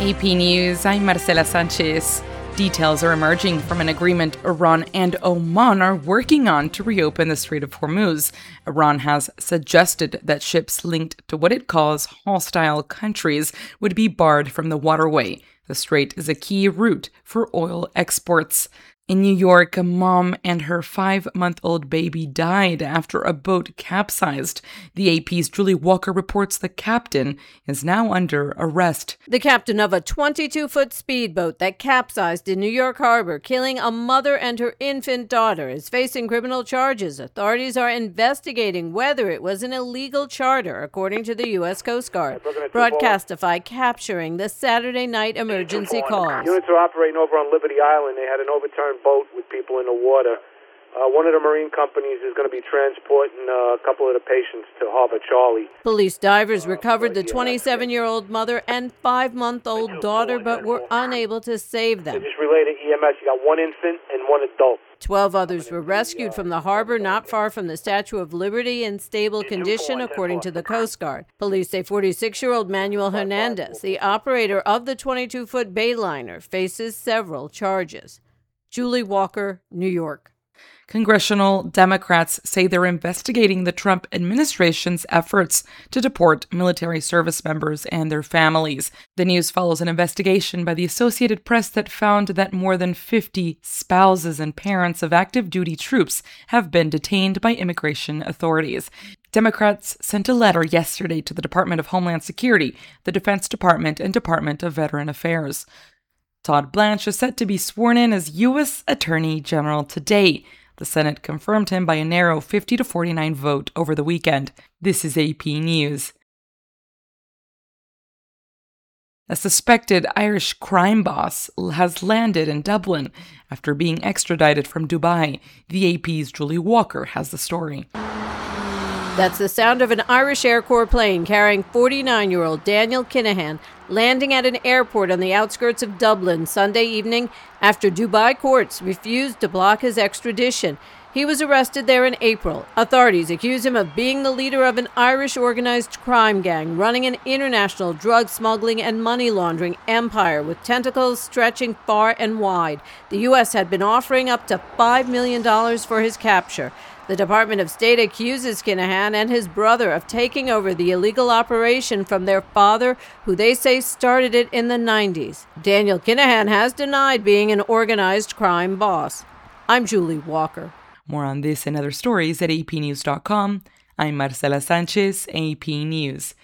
AP News, I'm Marcela Sanchez. Details are emerging from an agreement Iran and Oman are working on to reopen the Strait of Hormuz. Iran has suggested that ships linked to what it calls hostile countries would be barred from the waterway. The strait is a key route for oil exports. In New York, a mom and her 5-month-old baby died after a boat capsized. The AP's Julie Walker reports the captain is now under arrest. The captain of a 22-foot speedboat that capsized in New York Harbor, killing a mother and her infant daughter, is facing criminal charges. Authorities are investigating whether it was an illegal charter, according to the U.S. Coast Guard. Broadcastify capturing the Saturday night emergency calls. Units are operating over on Liberty Island. They had an overturned boat with people in the water. One of the marine companies is going to be transporting a couple of the patients to Harbor Charlie. Police divers recovered the 27-year-old mother and 5-month-old daughter, but were unable to save them. They just relayed to EMS. You got one infant and one adult. 12 others were rescued from the harbor not far from the Statue of Liberty in stable condition, according to the Coast Guard. Police say 46-year-old Manuel Hernandez, the operator of the 22-foot Bayliner, faces several charges. Julie Walker, New York. Congressional Democrats say they're investigating the Trump administration's efforts to deport military service members and their families. The news follows an investigation by the Associated Press that found that more than 50 spouses and parents of active duty troops have been detained by immigration authorities. Democrats sent a letter yesterday to the Department of Homeland Security, the Defense Department, and Department of Veteran Affairs. Todd Blanche is set to be sworn in as U.S. Attorney General today. The Senate confirmed him by a narrow 50-49 vote over the weekend. This is AP News. A suspected Irish crime boss has landed in Dublin after being extradited from Dubai. The AP's Julie Walker has the story. That's the sound of an Irish Air Corps plane carrying 49-year-old Daniel Kinahan landing at an airport on the outskirts of Dublin Sunday evening after Dubai courts refused to block his extradition. He was arrested there in April. Authorities accuse him of being the leader of an Irish organized crime gang running an international drug smuggling and money laundering empire with tentacles stretching far and wide. The U.S. had been offering up to $5 million for his capture. The Department of State accuses Kinahan and his brother of taking over the illegal operation from their father, who they say started it in the 90s. Daniel Kinahan has denied being an organized crime boss. I'm Julie Walker. More on this and other stories at apnews.com. I'm Marcela Sanchez, AP News.